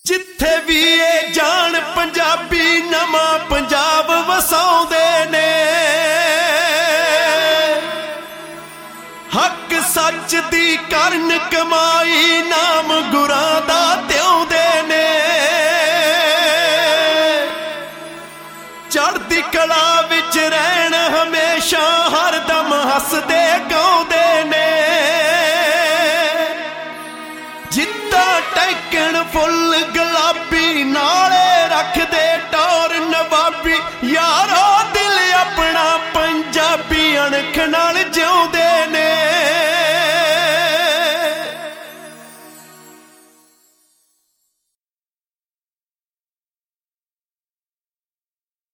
ਜਿੱਥੇ ਵੀ ਇਹ ਜਾਣ ਪੰਜਾਬੀ ਨਵਾਂ ਪੰਜਾਬ ਵਸਾਉਂਦੇ ਨੇ। ਹੱਕ ਸੱਚ ਦੀ ਕਰਨ ਕਮਾਈ ਨਾਮ ਗੁਰਾਂ ਦਾ ਧਿਆਉਂਦੇ ਨੇ। ਚੜ੍ਹਦੀ ਕਲਾ ਵਿੱਚ ਰਹਿਣ ਹਮੇਸ਼ਾ ਹਰਦਮ ਹੱਸਦੇ ਗਾਉਂਦੇ ਨੇ। ਜਿੱਦਾਂ ਟੈਕਣ ਫੁੱਲ ਗੁਲਾਬੀ ਨਾਲੇ ਰੱਖਦੇ